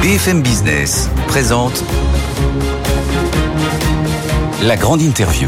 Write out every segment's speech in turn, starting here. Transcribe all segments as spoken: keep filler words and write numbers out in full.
B F M Business présente la grande interview.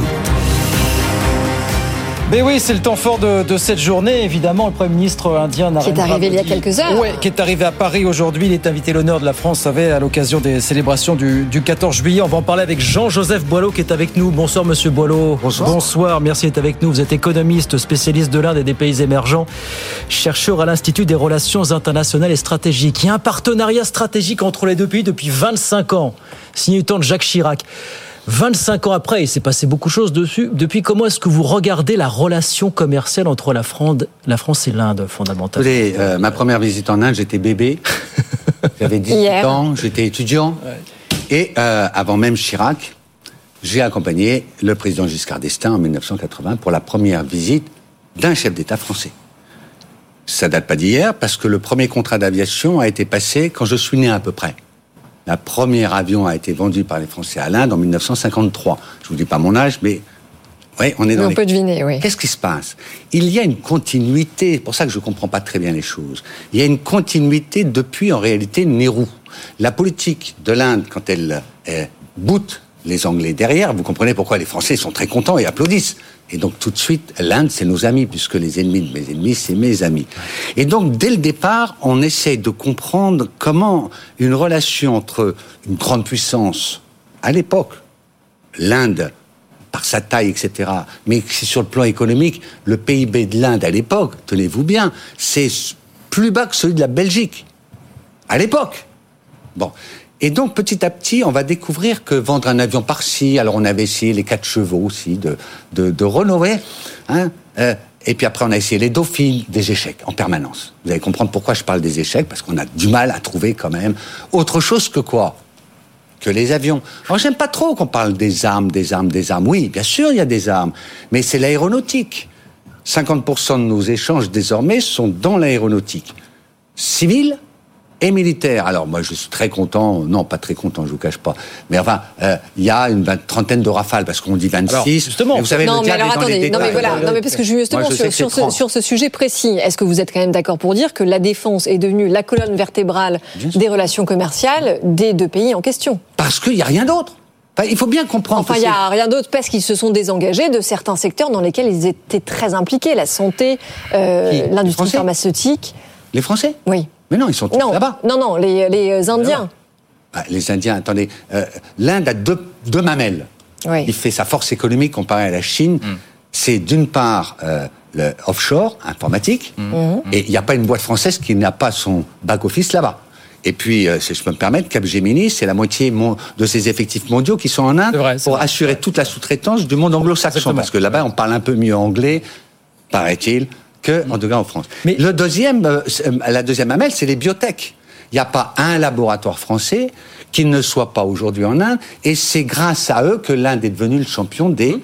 Mais oui, c'est le temps fort de, de cette journée. Évidemment, le Premier ministre indien Narendra Qui est arrivé Modi, il y a quelques heures. Ouais, qui est arrivé à Paris aujourd'hui. Il est invité l'honneur de la France, vous savez, à l'occasion des célébrations du, du quatorze juillet. On va en parler avec Jean-Joseph Boileau qui est avec nous. Bonsoir, monsieur Boileau. Bonsoir. Bonsoir, merci d'être avec nous. Vous êtes économiste, spécialiste de l'Inde et des pays émergents, chercheur à l'Institut des relations internationales et stratégiques. Il y a un partenariat stratégique entre les deux pays depuis vingt-cinq ans, signé du temps de Jacques Chirac. vingt-cinq ans après, il s'est passé beaucoup de choses dessus. Depuis, comment est-ce que vous regardez la relation commerciale entre la France, la France et l'Inde, fondamentalement ? Écoutez, euh, ma première visite en Inde, j'étais bébé. J'avais dix-huit Hier. ans, j'étais étudiant. Ouais. Et euh, avant même Chirac, j'ai accompagné le président Giscard d'Estaing en dix-neuf cent quatre-vingts pour la première visite d'un chef d'État français. Ça date pas d'hier, parce que le premier contrat d'aviation a été passé quand je suis né à peu près. La première avion a été vendue par les Français à l'Inde en dix-neuf cent cinquante-trois. Je vous dis pas mon âge, mais ouais, on est dans mais on les... peut deviner, oui. Qu'est-ce qui se passe ? Il y a une continuité, c'est pour ça que je comprends pas très bien les choses. Il y a une continuité depuis, en réalité, Nehru. La politique de l'Inde, quand elle euh, boute les Anglais derrière, vous comprenez pourquoi les Français sont très contents et applaudissent. Et donc, tout de suite, l'Inde, c'est nos amis, puisque les ennemis de mes ennemis, c'est mes amis. Et donc, dès le départ, on essaye de comprendre comment une relation entre une grande puissance, à l'époque, l'Inde, par sa taille, et cetera, mais c'est sur le plan économique, le P I B de l'Inde, à l'époque, tenez-vous bien, c'est plus bas que celui de la Belgique. À l'époque. Bon. Et donc, petit à petit, on va découvrir que vendre un avion par-ci, alors on avait essayé les quatre chevaux aussi de, de, de Renault, hein, euh, et puis après on a essayé les Dauphines, des échecs en permanence. Vous allez comprendre pourquoi je parle des échecs, parce qu'on a du mal à trouver quand même autre chose que quoi ? Que les avions. Alors j'aime pas trop qu'on parle des armes, des armes, des armes. Oui, bien sûr, il y a des armes, mais c'est l'aéronautique. cinquante pour cent de nos échanges désormais sont dans l'aéronautique. Civile et militaire. Alors moi je suis très content, non pas très content, je vous cache pas, mais enfin il euh, y a une vingt, trentaine de rafales parce qu'on dit vingt-six. Alors, justement, mais vous savez, non le mais alors attendez, non mais voilà, non mais parce que justement moi, je sur, sur, ce, sur ce sujet précis, est-ce que vous êtes quand même d'accord pour dire que la défense est devenue la colonne vertébrale des relations commerciales des deux pays en question ? Parce qu'il y a rien d'autre. Enfin, il faut bien comprendre. Enfin, il n'y a rien d'autre parce qu'ils se sont désengagés de certains secteurs dans lesquels ils étaient très impliqués, la santé, euh, l'industrie pharmaceutique. Les Français ? Oui. Mais non, ils sont tous non, là-bas. Non, non, les, les Indiens. Bah, les Indiens, attendez, euh, l'Inde a deux, deux mamelles. Oui. Il fait sa force économique comparée à la Chine. Mm. C'est d'une part euh, le offshore, informatique, mm. et il n'y a pas une boîte française qui n'a pas son back-office là-bas. Et puis, euh, si je peux me permettre, Capgemini, c'est la moitié mon, de ses effectifs mondiaux qui sont en Inde vrai, pour vrai. assurer toute la sous-traitance du monde anglo-saxon. Exactement. Parce que là-bas, on parle un peu mieux anglais, paraît-il, que, en tout cas, en France. Mais le deuxième, euh, la deuxième mamelle, c'est les biotech. Il n'y a pas un laboratoire français qui ne soit pas aujourd'hui en Inde, et c'est grâce à eux que l'Inde est devenue le champion des...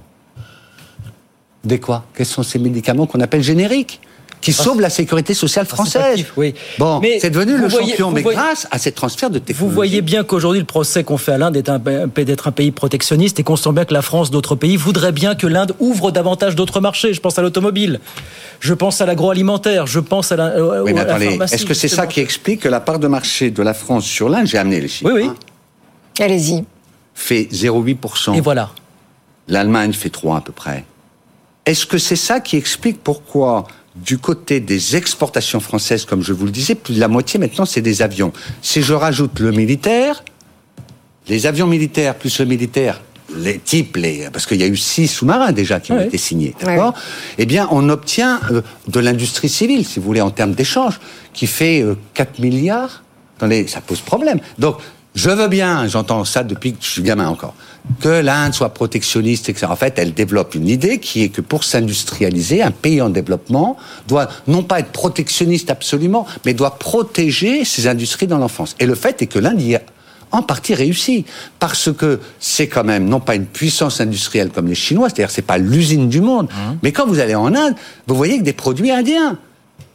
Des quoi ? Quels sont ces médicaments qu'on appelle génériques ? Qui sauvent la sécurité sociale française. Oui. Bon, mais c'est devenu le voyez, champion, mais voyez, grâce à ces transferts de technologie. Vous voyez bien qu'aujourd'hui, le procès qu'on fait à l'Inde est un, d'être un pays protectionniste et qu'on sent bien que la France, d'autres pays, voudraient bien que l'Inde ouvre davantage d'autres marchés. Je pense à l'automobile, je pense à l'agroalimentaire, je pense à la, oui, mais à attendez, la pharmacie. Est-ce que c'est ça qui explique que la part de marché de la France sur l'Inde, j'ai amené les chiffres, oui, oui. Hein, allez-y. Fait zéro virgule huit pour cent. Et voilà. L'Allemagne fait trois à peu près. Est-ce que c'est ça qui explique pourquoi... Du côté des exportations françaises, comme je vous le disais, plus de la moitié maintenant, c'est des avions. Si je rajoute le militaire, les avions militaires plus le militaire, les types, les, parce qu'il y a eu six sous-marins déjà qui ont oui. été signés, d'accord ? Oui. Eh bien, on obtient euh, de l'industrie civile, si vous voulez, en termes d'échange, qui fait euh, quatre milliards. Attendez, ça pose problème. Donc, je veux bien, j'entends ça depuis que je suis gamin encore, que l'Inde soit protectionniste, et cetera. En fait, elle développe une idée qui est que pour s'industrialiser, un pays en développement doit non pas être protectionniste absolument, mais doit protéger ses industries dans l'enfance. Et le fait est que l'Inde y a en partie réussi, parce que c'est quand même non pas une puissance industrielle comme les Chinois, c'est-à-dire c'est pas l'usine du monde, mmh. mais quand vous allez en Inde, vous voyez que des produits indiens,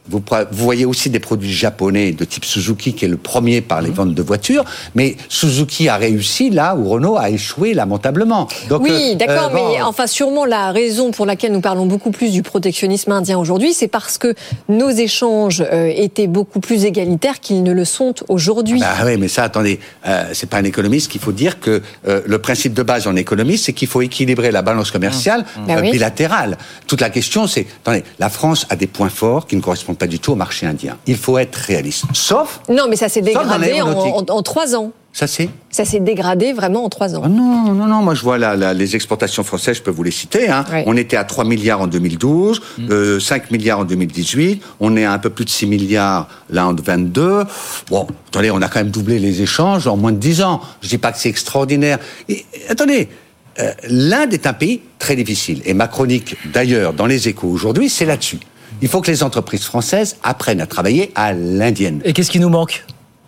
Vous, vous voyez aussi des produits japonais de type Suzuki, qui est le premier par les ventes de voitures, mais Suzuki a réussi là où Renault a échoué lamentablement. Donc, oui, d'accord, euh, bon, mais enfin sûrement la raison pour laquelle nous parlons beaucoup plus du protectionnisme indien aujourd'hui, c'est parce que nos échanges euh, étaient beaucoup plus égalitaires qu'ils ne le sont aujourd'hui. Bah oui, mais ça, attendez, euh, c'est pas un économiste qu'il faut dire que euh, le principe de base en économie, c'est qu'il faut équilibrer la balance commerciale mmh. bah euh, oui. bilatérale. Toute la question, c'est, attendez, la France a des points forts qui ne correspondent pas du tout au marché indien. Il faut être réaliste. Sauf... Non, mais ça s'est dégradé en, en, en trois ans. Ça c'est Ça s'est dégradé vraiment en trois ans. Oh non, non, non. Moi, je vois là, là, les exportations françaises, je peux vous les citer. Hein. Oui. On était à trois milliards en deux mille douze, mmh. euh, cinq milliards en deux mille dix-huit. On est à un peu plus de six milliards là en vingt-deux. Bon, attendez, on a quand même doublé les échanges en moins de dix ans. Je dis pas que c'est extraordinaire. Et, attendez, euh, l'Inde est un pays très difficile. Et ma chronique, d'ailleurs, dans les Échos aujourd'hui, c'est là-dessus. Il faut que les entreprises françaises apprennent à travailler à l'indienne. Et qu'est-ce qui nous manque ?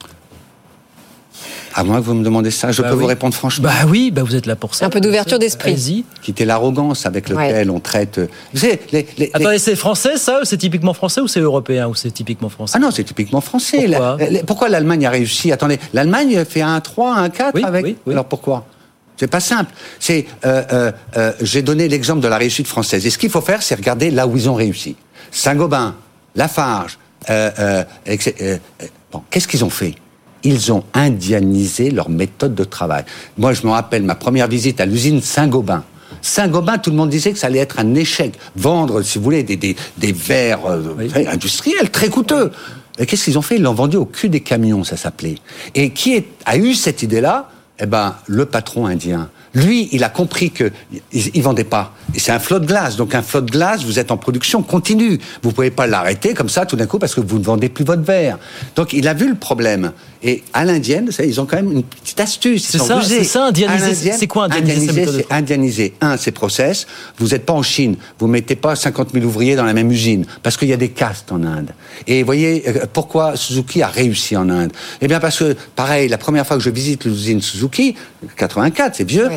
À moins que vous me demandez ça, je bah peux oui. vous répondre franchement. Bah oui, bah vous êtes là pour ça. Un peu d'ouverture d'esprit. Allez-y. Quitter l'arrogance avec laquelle ouais. on traite. Vous savez, les, les, Attendez, les... c'est français ça, ou c'est typiquement français, ou c'est européen, ou c'est typiquement français ? Ah non, c'est typiquement français. Pourquoi, la, la, pourquoi l'Allemagne a réussi ? Attendez, l'Allemagne fait un trois, un quatre oui, avec. Oui, oui. Alors pourquoi ? C'est pas simple. C'est, euh, euh, euh, j'ai donné l'exemple de la réussite française. Et ce qu'il faut faire, c'est regarder là où ils ont réussi. Saint-Gobain, Lafarge. Euh, euh, euh, euh, bon, qu'est-ce qu'ils ont fait ? Ils ont indianisé leur méthode de travail. Moi, je me rappelle ma première visite à l'usine Saint-Gobain. Saint-Gobain, tout le monde disait que ça allait être un échec. Vendre, si vous voulez, des, des, des verres euh, oui. industriels très coûteux. Et qu'est-ce qu'ils ont fait ? Ils l'ont vendu au cul des camions, ça s'appelait. Et qui est, a eu cette idée-là ? Eh ben, le patron indien. Lui, il a compris que il, il vendait pas. Et c'est un flot de glace. Donc, un flot de glace, vous êtes en production continue. Vous pouvez pas l'arrêter comme ça, tout d'un coup, parce que vous ne vendez plus votre verre. Donc, il a vu le problème. Et à l'indienne, ils ont quand même une petite astuce. C'est ça, c'est ça, indianiser. C'est quoi indianiser ? Indianiser, c'est indianiser. Un, c'est process. Vous n'êtes pas en Chine. Vous mettez pas cinquante mille ouvriers dans la même usine. Parce qu'il y a des castes en Inde. Et vous voyez, pourquoi Suzuki a réussi en Inde ? Eh bien, parce que, pareil, la première fois que je visite l'usine Suzuki, quatre-vingt-quatre, c'est vieux. Oui.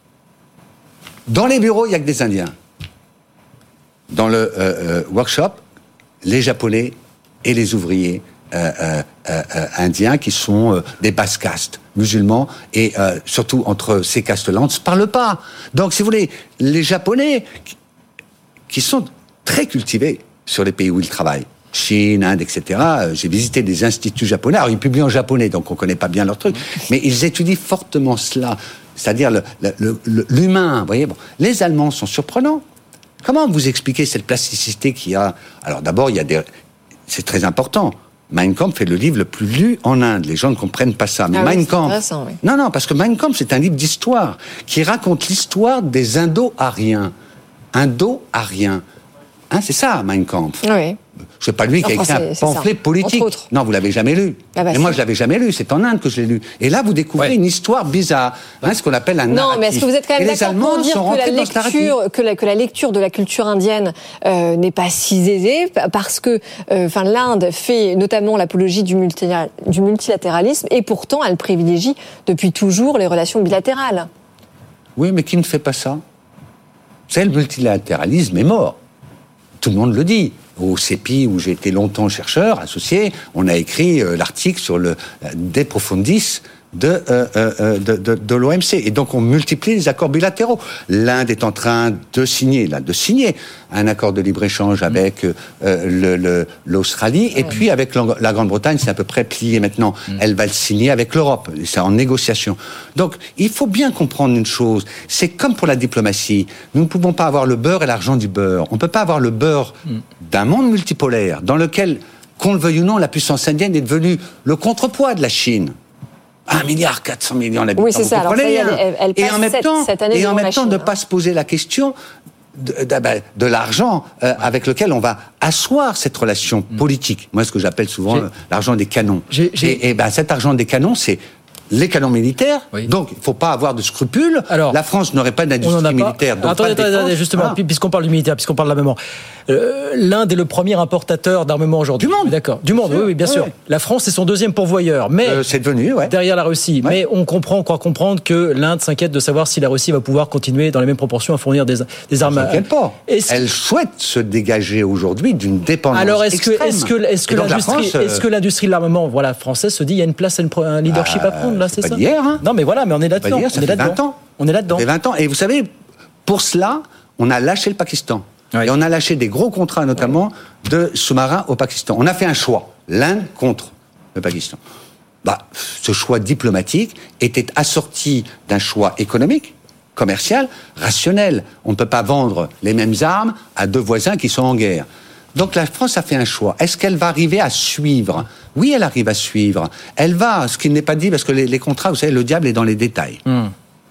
Dans les bureaux, il n'y a que des Indiens. Dans le euh, euh, workshop, les Japonais et les ouvriers euh, euh, euh, indiens qui sont euh, des basses castes, musulmans, et euh, surtout entre ces castes-là, on ne se parle pas. Donc, si vous voulez, les Japonais, qui, qui sont très cultivés sur les pays où ils travaillent, Chine, Inde, et cetera. J'ai visité des instituts japonais. Alors, ils publient en japonais, donc on ne connaît pas bien leur truc. Mais ils étudient fortement cela. C'est-à-dire le, le, le, l'humain. Vous voyez, bon. Les Allemands sont surprenants. Comment vous expliquez cette plasticité qu'il y a ? Alors, d'abord, il y a des... C'est très important. Mein Kampf est le livre le plus lu en Inde. Les gens ne comprennent pas ça. Mais ah Mein oui, Kampf... Oui. Non, non, parce que Mein Kampf, c'est un livre d'histoire qui raconte l'histoire des Indo-Ariens. Indo-Ariens. Hein, c'est ça, Mein Kampf. Oui. C'est pas lui qui a écrit un pamphlet politique. Non, vous l'avez jamais lu. Ah bah Et si. Moi, je l'avais jamais lu. C'est en Inde que je l'ai lu. Et là, vous découvrez ouais. une histoire bizarre, hein, ce qu'on appelle un narratif. Non, mais est-ce que vous êtes quand même d'accord pour dire que la, lecture, que, la, que la lecture de la culture indienne euh, n'est pas si aisée parce que, enfin, euh, l'Inde fait notamment l'apologie du, multi, du multilatéralisme et pourtant, elle privilégie depuis toujours les relations bilatérales. Oui, mais qui ne fait pas ça ? C'est le multilatéralisme est mort. Tout le monde le dit. Au C E P I, où j'ai été longtemps chercheur, associé, on a écrit euh, l'article sur le euh, De Profundis de, euh, euh, de, de, de l'O M C. Et donc, on multiplie les accords bilatéraux. L'Inde est en train de signer, là, de signer un accord de libre-échange avec euh, le, le, l'Australie. Et puis, avec la Grande-Bretagne, c'est à peu près plié maintenant. Mm. Elle va le signer avec l'Europe. C'est en négociation. Donc, il faut bien comprendre une chose. C'est comme pour la diplomatie. Nous ne pouvons pas avoir le beurre et l'argent du beurre. On ne peut pas avoir le beurre mm. d'un monde multipolaire dans lequel, qu'on le veuille ou non, la puissance indienne est devenue le contrepoids de la Chine. un milliard quatre cents millions d'habitants. Oui, c'est ça. Alors, ça y est, elle, elle passe et en même cette, temps, cette année et en même temps, Chine, de ne hein. pas se poser la question de, de, de, de l'argent euh, avec lequel on va asseoir cette relation politique. Moi, ce que j'appelle souvent j'ai, l'argent des canons. J'ai, j'ai... Et, et ben, cet argent des canons, c'est les canons militaires. Oui. Donc, il ne faut pas avoir de scrupules. Alors, la France n'aurait pas d'industrie militaire. Donc attendez, pas attendez, attendez, justement, ah. puisqu'on parle du militaire, puisqu'on parle de la mémoire. Euh, L'Inde est le premier importateur d'armement aujourd'hui. Du monde. D'accord. Du monde, oui, oui, bien oui, sûr. Oui. La France est son deuxième pourvoyeur, mais euh, c'est devenu, ouais. derrière la Russie. Ouais. Mais on comprend, on croit comprendre que l'Inde s'inquiète de savoir si la Russie va pouvoir continuer dans les mêmes proportions à fournir des, des armes. Elle ne s'inquiète pas. Est-ce... Elle souhaite se dégager aujourd'hui d'une dépendance Alors, est-ce extrême. que, est-ce que, est-ce que l'industrie, France, euh... est-ce que l'industrie de l'armement, voilà, française se dit, il y a une place, un leadership bah, à prendre là, c'est, c'est ça pas d'hier, hein. Non, mais voilà, mais on est là-dedans. D'hier, ça on est fait là-dedans. vingt ans. On est là-dedans. Ça fait vingt ans. Et vous savez, pour cela, on a lâché le Pakistan. Oui. Et on a lâché des gros contrats, notamment oui. de sous-marins au Pakistan. On a fait un choix, l'Inde contre le Pakistan. Bah, ce choix diplomatique était assorti d'un choix économique, commercial, rationnel. On ne peut pas vendre les mêmes armes à deux voisins qui sont en guerre. Donc la France a fait un choix. Est-ce qu'elle va arriver à suivre ? Oui, elle arrive à suivre. Elle va, ce qui n'est pas dit, parce que les, les contrats, vous savez, le diable est dans les détails. Mm.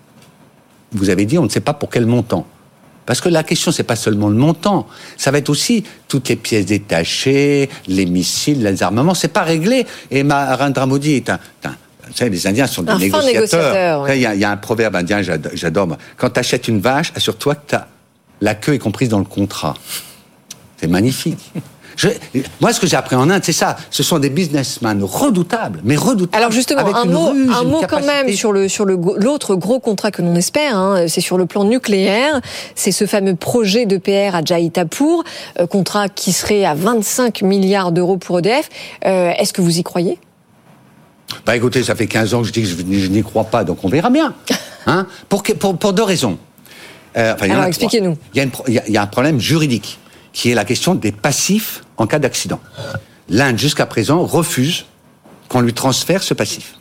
Vous avez dit, on ne sait pas pour quel montant. Parce que la question, c'est pas seulement le montant. Ça va être aussi toutes les pièces détachées, les missiles, les armements. C'est pas réglé. Et Narendra Modi est un, un vous savez, les Indiens sont des un négociateurs. négociateur, il, y a, il y a un proverbe indien, j'adore. j'adore quand tu achètes une vache, assure-toi que t'as, la queue est comprise dans le contrat. C'est magnifique. Je, moi, ce que j'ai appris en Inde, c'est ça. Ce sont des businessmen redoutables, mais redoutables. Alors justement, avec un une mot, ruse, un mot quand même sur le sur le l'autre gros contrat que l'on espère. Hein, c'est sur le plan nucléaire. C'est ce fameux projet d'E P R à Jaitapur, euh, contrat qui serait à vingt-cinq milliards d'euros pour E D F. Euh, est-ce que vous y croyez ? Bah écoutez, ça fait quinze ans que je dis que je, je n'y crois pas, donc on verra bien. Hein, pour, pour pour deux raisons. Euh, enfin, Alors expliquez-nous. Il y, a une, il, y a, il y a un problème juridique, qui est la question des passifs en cas d'accident. L'Inde, jusqu'à présent, refuse qu'on lui transfère ce passif.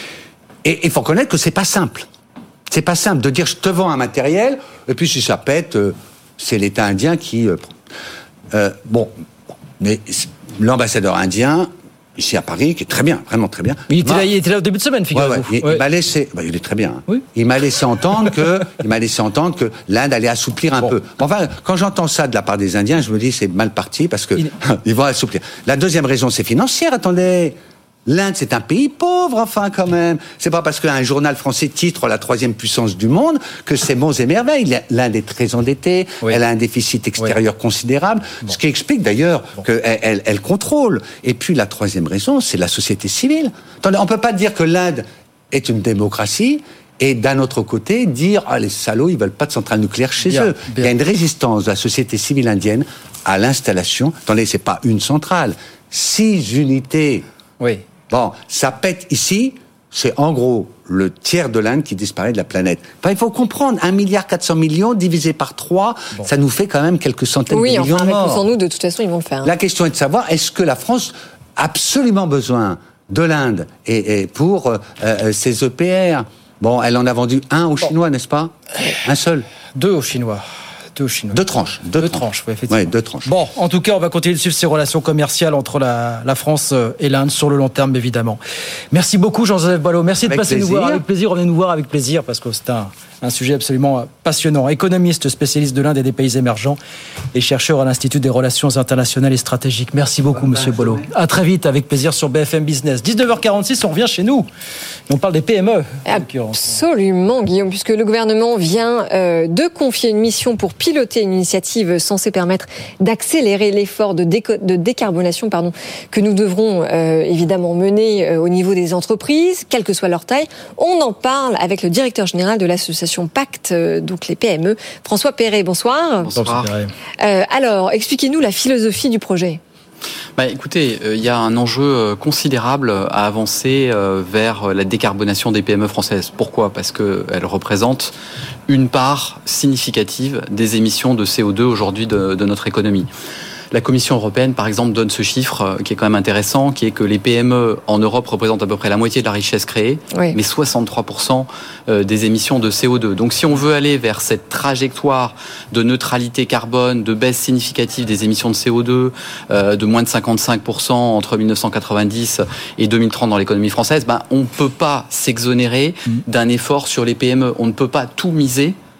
Et il faut reconnaître que c'est pas simple. C'est pas simple de dire je te vends un matériel, et puis si ça pète, euh, c'est l'État indien qui... Euh, euh, bon, mais l'ambassadeur indien, ici à Paris, qui est très bien, vraiment très bien... Il était, là, il était là au début de semaine, figurez-vous. Ouais, ouais, il, ouais. il m'a laissé... Bah, il est très bien. Hein. Oui. Il m'a laissé entendre que, il m'a laissé entendre que l'Inde allait assouplir un bon. peu. Enfin, quand j'entends ça de la part des Indiens, je me dis c'est mal parti parce que il... ils vont assouplir. La deuxième raison, c'est financière. Attendez, l'Inde, c'est un pays pauvre, enfin, quand même. C'est pas parce qu'un journal français titre la troisième puissance du monde que c'est monts et merveilles. L'Inde est très endettée, oui. elle a un déficit extérieur oui. considérable, bon. ce qui explique d'ailleurs bon. qu'elle elle, elle contrôle. Et puis la troisième raison, c'est la société civile. Attendez, on peut pas dire que l'Inde est une démocratie et d'un autre côté dire ah les salauds ils veulent pas de centrale nucléaire chez bien, eux. Bien. Il y a une résistance de la société civile indienne à l'installation. Attendez, c'est pas une centrale, six unités. Oui. Bon, ça pète ici, c'est en gros le tiers de l'Inde qui disparaît de la planète. Enfin, il faut comprendre, un milliard quatre cents millions divisé par trois, bon. ça nous fait quand même quelques centaines oui, de millions enfin, de morts. Oui, sans nous, de toute façon, ils vont le faire. Hein. La question est de savoir, est-ce que la France a absolument besoin de l'Inde et, et pour euh, ses E P R ? Bon, elle en a vendu un aux Chinois, bon. n'est-ce pas ? Un seul. Deux aux Chinois. Deux, Chinois. deux tranches. Deux, deux tranches, tranches oui, effectivement. Ouais, deux tranches. Bon, en tout cas, on va continuer de suivre ces relations commerciales entre la, la France et l'Inde sur le long terme, évidemment. Merci beaucoup, Jean-Joseph Boileau. Merci avec de passer plaisir. nous voir avec plaisir. Revenez nous voir avec plaisir parce que c'est un, un sujet absolument passionnant. Économiste, spécialiste de l'Inde et des pays émergents et chercheur à l'Institut des relations internationales et stratégiques. Merci beaucoup, Bonne Monsieur Boileau. À très vite, avec plaisir sur B F M Business. dix-neuf heures quarante-six, on revient chez nous. Et on parle des P M E. Absolument, Guillaume, puisque le gouvernement vient euh, de confier une mission pour piloter une initiative censée permettre d'accélérer l'effort de, déco- de décarbonation pardon, que nous devrons euh, évidemment mener euh, au niveau des entreprises, quelle que soit leur taille. On en parle avec le directeur général de l'association Pacte, euh, donc les P M E, François Perret. Bonsoir. Bonsoir. Euh, alors, expliquez-nous la philosophie du projet. Bah, écoutez, il euh, y a un enjeu considérable à avancer euh, vers la décarbonation des P M E françaises. Pourquoi ? Parce qu'elles représentent une part significative des émissions de C O deux aujourd'hui de, de notre économie. La Commission européenne, par exemple, donne ce chiffre qui est quand même intéressant, qui est que les P M E en Europe représentent à peu près la moitié de la richesse créée, oui. mais soixante-trois pour cent des émissions de C O deux. Donc si on veut aller vers cette trajectoire de neutralité carbone, de baisse significative des émissions de C O deux, euh, de moins de cinquante-cinq pour cent entre dix-neuf cent quatre-vingt-dix et deux mille trente dans l'économie française, ben, on ne peut pas s'exonérer d'un effort sur les P M E. On ne peut pas tout miser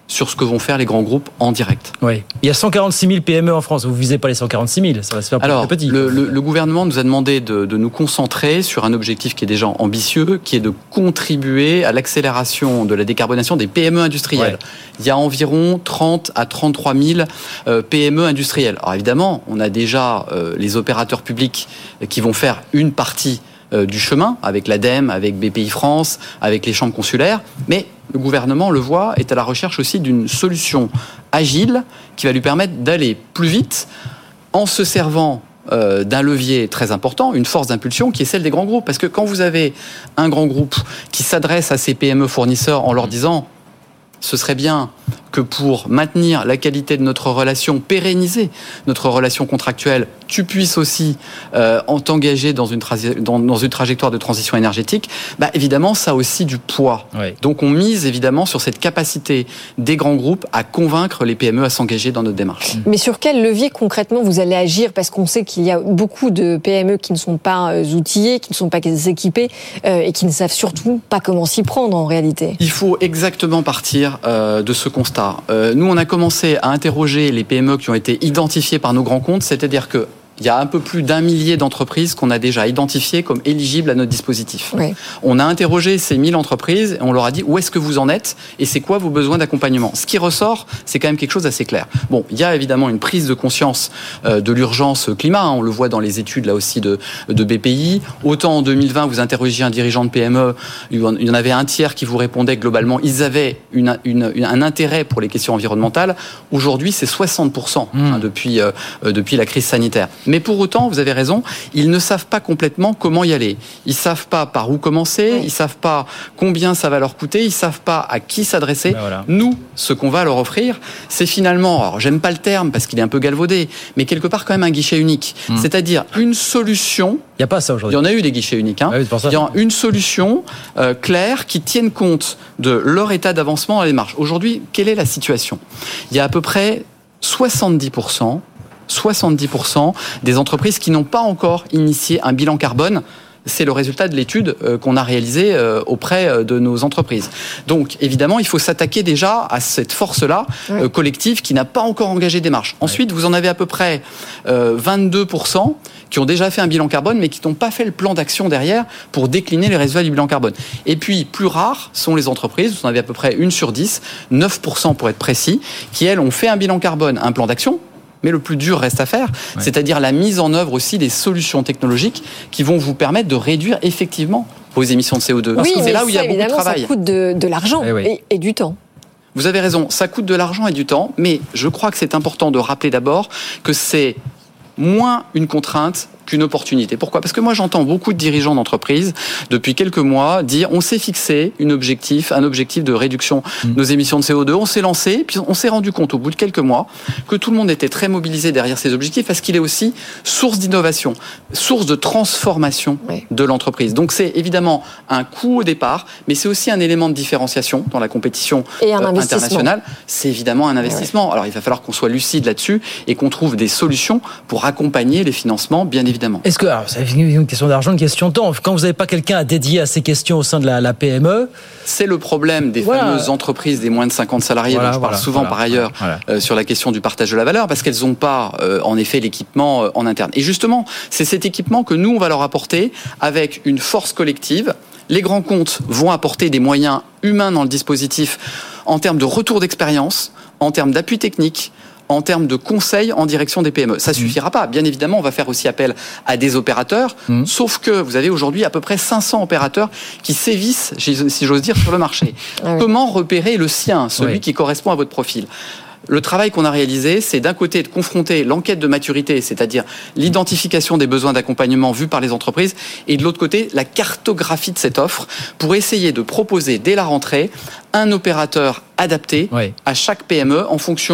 sur ce que vont faire les grands groupes en direct. Oui. Il y a cent quarante-six mille P M E en France. Vous ne visez pas les cent quarante-six mille, ça va se faire Alors, plus petit. Le, le, le gouvernement nous a demandé de, de nous concentrer sur un objectif qui est déjà ambitieux, qui est de contribuer à l'accélération de la décarbonation des P M E industrielles. Ouais. Il y a environ trente à trente-trois mille euh, P M E industrielles. Alors évidemment, on a déjà euh, les opérateurs publics qui vont faire une partie euh, du chemin, avec l'ADEME, avec B P I France, avec les chambres consulaires, mais le gouvernement, le voit, est à la recherche aussi d'une solution agile qui va lui permettre d'aller plus vite en se servant euh, d'un levier très important, une force d'impulsion qui est celle des grands groupes. Parce que quand vous avez un grand groupe qui s'adresse à ses P M E fournisseurs en leur disant « ce serait bien que pour maintenir la qualité de notre relation, pérenniser notre relation contractuelle, tu puisses aussi euh, t'engager dans une, tra- dans, dans une trajectoire de transition énergétique », bah, évidemment, ça a aussi du poids. Oui. Donc on mise évidemment sur cette capacité des grands groupes à convaincre les P M E à s'engager dans notre démarche. Mais sur quel levier concrètement vous allez agir ? Parce qu'on sait qu'il y a beaucoup de P M E qui ne sont pas outillés, qui ne sont pas équipés euh, et qui ne savent surtout pas comment s'y prendre en réalité. Il faut exactement partir euh, de ce constat. Euh, nous, on a commencé à interroger les P M E qui ont été identifiées par nos grands comptes, c'est-à-dire que il y a un peu plus d'un millier d'entreprises qu'on a déjà identifiées comme éligibles à notre dispositif. Oui. On a interrogé ces mille entreprises et on leur a dit où est-ce que vous en êtes et c'est quoi vos besoins d'accompagnement. Ce qui ressort, c'est quand même quelque chose d'assez clair. Bon, il y a évidemment une prise de conscience euh, de l'urgence climat, hein, on le voit dans les études là aussi de, de B P I. Autant en deux mille vingt, vous interrogiez un dirigeant de P M E, il y en avait un tiers qui vous répondait que globalement, ils avaient une, une, une, un intérêt pour les questions environnementales. Aujourd'hui, c'est soixante pour cent mmh. hein, depuis, euh, depuis la crise sanitaire. Mais pour autant, vous avez raison, ils ne savent pas complètement comment y aller. Ils ne savent pas par où commencer, oui. Ils ne savent pas combien ça va leur coûter, ils ne savent pas à qui s'adresser. Ben voilà. Nous, ce qu'on va leur offrir, c'est finalement, alors j'aime pas le terme parce qu'il est un peu galvaudé, mais quelque part quand même un guichet unique. Mmh. C'est-à-dire une solution... Il n'y a pas ça aujourd'hui. Il y en a eu des guichets uniques. Hein. Ah oui, c'est pour ça. Il y a une solution euh, claire qui tienne compte de leur état d'avancement dans les démarches. Aujourd'hui, quelle est la situation ? Il y a à peu près soixante-dix pour cent soixante-dix pour cent des entreprises qui n'ont pas encore initié un bilan carbone. C'est le résultat de l'étude qu'on a réalisée auprès de nos entreprises. Donc, évidemment, il faut s'attaquer déjà à cette force-là, oui. collective, qui n'a pas encore engagé des démarches. Ensuite, vous en avez à peu près vingt-deux pour cent qui ont déjà fait un bilan carbone, mais qui n'ont pas fait le plan d'action derrière pour décliner les résultats du bilan carbone. Et puis, plus rares sont les entreprises, vous en avez à peu près une sur dix, neuf pour cent pour être précis, qui, elles, ont fait un bilan carbone, un plan d'action, mais le plus dur reste à faire, ouais. C'est-à-dire la mise en œuvre aussi des solutions technologiques qui vont vous permettre de réduire effectivement vos émissions de C O deux. Parce oui, que c'est là où il y a beaucoup de travail. Ça coûte de, de l'argent eh oui. et, et du temps. Vous avez raison, ça coûte de l'argent et du temps, mais je crois que c'est important de rappeler d'abord que c'est moins une contrainte qu'une opportunité. Pourquoi ? Parce que moi, j'entends beaucoup de dirigeants d'entreprises, depuis quelques mois, dire on s'est fixé un objectif, un objectif de réduction de nos émissions de C O deux, on s'est lancé, puis on s'est rendu compte au bout de quelques mois que tout le monde était très mobilisé derrière ces objectifs parce qu'il est aussi source d'innovation, source de transformation oui. de l'entreprise. Donc c'est évidemment un coût au départ, mais c'est aussi un élément de différenciation dans la compétition et un euh, investissement. internationale. C'est évidemment un investissement. Oui. Alors il va falloir qu'on soit lucide là-dessus et qu'on trouve des solutions pour accompagner les financements, bien évidemment. Est-ce que, alors, c'est une question d'argent, une question de temps. Quand vous n'avez pas quelqu'un à dédier à ces questions au sein de la, la P M E, c'est le problème des voilà. fameuses entreprises des moins de cinquante salariés, voilà, dont je parle voilà, souvent voilà, par ailleurs voilà. euh, sur la question du partage de la valeur, parce qu'elles n'ont pas, euh, en effet, l'équipement euh, en interne. Et justement, c'est cet équipement que nous on va leur apporter avec une force collective. Les grands comptes vont apporter des moyens humains dans le dispositif en termes de retour d'expérience, en termes d'appui technique, en termes de conseils en direction des P M E. Ça suffira pas. Bien évidemment, on va faire aussi appel à des opérateurs, mmh. sauf que vous avez aujourd'hui à peu près cinq cents opérateurs qui sévissent, si j'ose dire, sur le marché. Ah oui. Comment repérer le sien, celui oui. qui correspond à votre profil ? Le travail qu'on a réalisé, c'est d'un côté de confronter l'enquête de maturité, c'est-à-dire l'identification des besoins d'accompagnement vus par les entreprises, et de l'autre côté, la cartographie de cette offre pour essayer de proposer dès la rentrée un opérateur adapté oui. à chaque P M E en fonction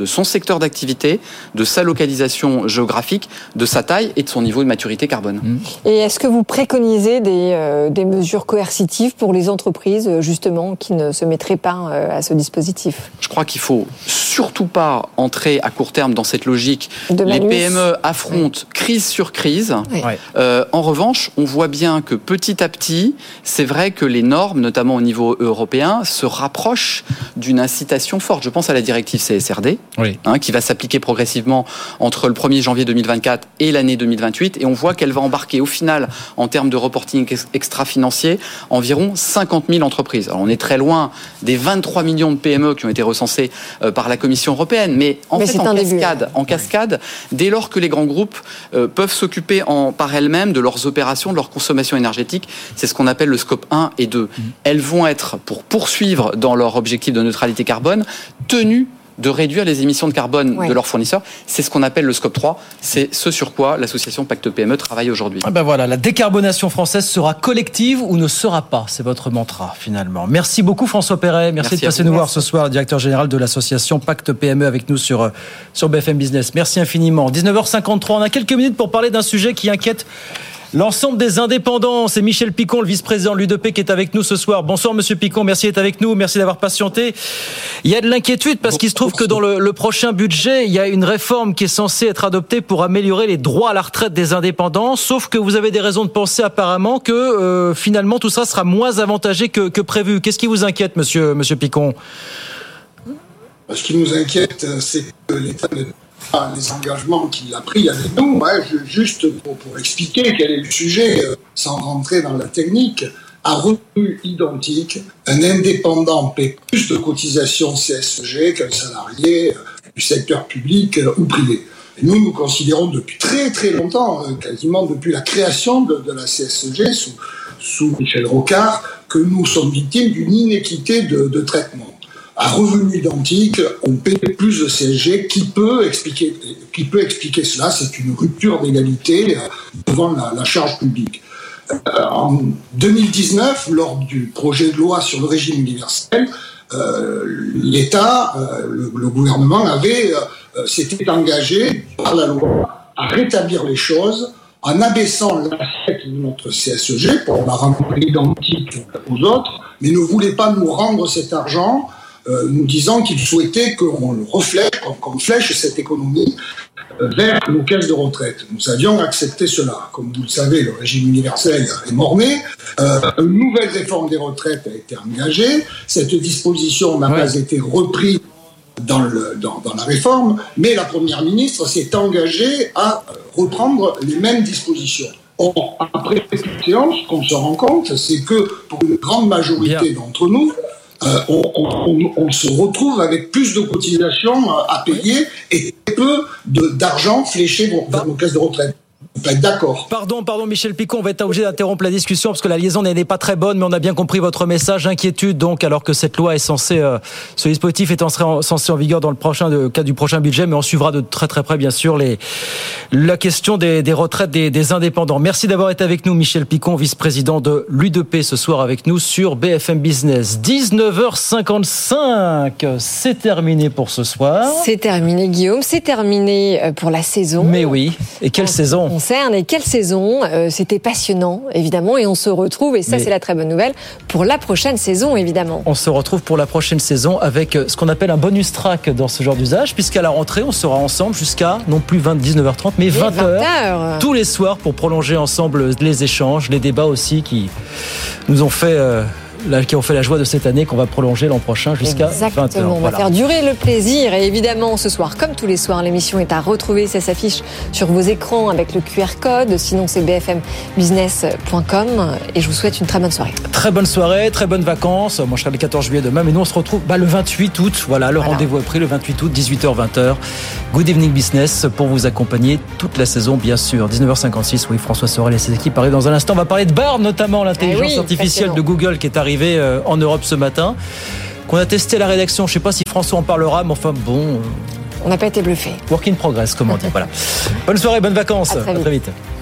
de son secteur d'activité, de sa localisation géographique, de sa taille et de son niveau de maturité carbone. Et est-ce que vous préconisez des, euh, des mesures coercitives pour les entreprises, justement, qui ne se mettraient pas euh, à ce dispositif ? Je crois qu'il faut surtout pas entrer à court terme dans cette logique. De les malus. P M E affrontent oui. crise sur crise. Oui. Euh, en revanche, on voit bien que petit à petit, c'est vrai que les normes, notamment au niveau européen, se rapprochent d'une incitation forte. Je pense à la directive C S R D, oui. hein, qui va s'appliquer progressivement entre le premier janvier deux mille vingt-quatre et l'année deux mille vingt-huit. Et on voit qu'elle va embarquer au final, en termes de reporting extra-financier, environ cinquante mille entreprises. Alors on est très loin des vingt-trois millions de P M E qui ont été recensés euh, par la Commission européenne. Mais en mais fait, en cascade, début. en cascade, dès lors que les grands groupes euh, peuvent s'occuper en, par elles-mêmes de leurs opérations, de leur consommation énergétique, c'est ce qu'on appelle le scope un et deux. Mmh. Elles vont être, pour poursuivre dans leur objectif de neutralité carbone, tenues de réduire les émissions de carbone ouais. de leurs fournisseurs. C'est ce qu'on appelle le scope trois. C'est ce sur quoi l'association Pacte P M E travaille aujourd'hui. Ah ben voilà, la décarbonation française sera collective ou ne sera pas. C'est votre mantra, finalement. Merci beaucoup, François Perret. Merci, Merci de passer nous voir ce soir, le directeur général de l'association Pacte P M E avec nous sur, sur B F M Business. Merci infiniment. dix-neuf heures cinquante-trois, on a quelques minutes pour parler d'un sujet qui inquiète l'ensemble des indépendants. C'est Michel Picon, le vice-président de l'U D P, qui est avec nous ce soir. Bonsoir, monsieur Picon. Merci d'être avec nous. Merci d'avoir patienté. Il y a de l'inquiétude parce qu'il se trouve que dans le, le prochain budget, il y a une réforme qui est censée être adoptée pour améliorer les droits à la retraite des indépendants. Sauf que vous avez des raisons de penser apparemment que euh, finalement tout ça sera moins avantagé que, que prévu. Qu'est-ce qui vous inquiète, monsieur, monsieur Picon ? Ce qui nous inquiète, c'est que l'État ne les engagements qu'il a pris avec nous, hein, juste pour, pour expliquer quel est le sujet, euh, sans rentrer dans la technique, à revenu identique, un indépendant paie plus de cotisations C S G qu'un salarié euh, du secteur public euh, ou privé. Et nous, nous considérons depuis très très longtemps, euh, quasiment depuis la création de, de la C S G sous, sous Michel Rocard, que nous sommes victimes d'une inéquité de, de traitement. À revenu identique, on paie plus de C S G. Qui peut expliquer, qui peut expliquer cela ? C'est une rupture d'égalité devant la, la charge publique. Euh, en deux mille dix-neuf, lors du projet de loi sur le régime universel, euh, l'État, euh, le, le gouvernement avait, euh, s'était engagé par la loi à rétablir les choses en abaissant l'assiette de notre C S G pour la rendre identique aux autres, mais ne voulait pas nous rendre cet argent, Euh, nous disant qu'il souhaitait qu'on le reflèche, qu'on, qu'on flèche cette économie euh, vers nos caisses de retraite. Nous avions accepté cela. Comme vous le savez, le régime universel est mort-né. Euh, une nouvelle réforme des retraites a été engagée. Cette disposition n'a ouais. pas été reprise dans, le, dans, dans la réforme, mais la Première ministre s'est engagée à reprendre les mêmes dispositions. Or, après cette séance, ce qu'on se rend compte, c'est que pour une grande majorité Bien. d'entre nous, Euh, on, on, on se retrouve avec plus de cotisations à payer et peu de, d'argent fléché vers nos caisses de retraite. On peut être d'accord. Pardon, pardon, Michel Picon, on va être obligé d'interrompre la discussion parce que la liaison n'est pas très bonne, mais on a bien compris votre message, inquiétude. Donc, alors que cette loi est censée, euh, ce dispositif est en, censé en vigueur dans le prochain, de, cas du prochain budget, mais on suivra de très très près, bien sûr, les, la question des, des retraites des, des indépendants. Merci d'avoir été avec nous, Michel Picon, vice-président de l'U D P, ce soir avec nous sur B F M Business. dix-neuf heures cinquante-cinq, c'est terminé pour ce soir. C'est terminé, Guillaume, c'est terminé pour la saison. Mais oui, et quelle on, saison on Et quelle saison, euh, c'était passionnant, évidemment, et on se retrouve, et ça, Mais c'est la très bonne nouvelle, pour la prochaine saison, évidemment. On se retrouve pour la prochaine saison avec ce qu'on appelle un bonus track dans ce genre d'usage, puisqu'à la rentrée, on sera ensemble jusqu'à, non plus vingt, dix-neuf heures trente, mais vingt heures, tous les soirs, pour prolonger ensemble les échanges, les débats aussi qui nous ont fait... Euh, Là, qui ont fait la joie de cette année qu'on va prolonger l'an prochain jusqu'à Exactement. vingt heures. On va voilà. faire durer le plaisir et évidemment ce soir, comme tous les soirs, l'émission est à retrouver, ça s'affiche sur vos écrans avec le Q R code, sinon c'est b f m business point com et je vous souhaite une très bonne soirée. Très bonne soirée, très bonnes vacances. Moi je serai le quatorze juillet demain, mais nous on se retrouve bah, le vingt-huit août. Voilà, le voilà. rendez-vous est pris le vingt-huit août, dix-huit heures vingt heures. Good Evening Business pour vous accompagner toute la saison, bien sûr. dix-neuf heures cinquante-six, oui, François Sorel et ses équipes arrivent dans un instant. On va parler de Bard, notamment l'intelligence ah oui, artificielle de Google qui est arrivée en Europe ce matin, qu'on a testé à la rédaction. Je ne sais pas si François en parlera, mais enfin bon. On n'a pas été bluffé. Work in progress, comme on dit. Voilà. Bonne soirée, bonnes vacances. À très vite. À très vite.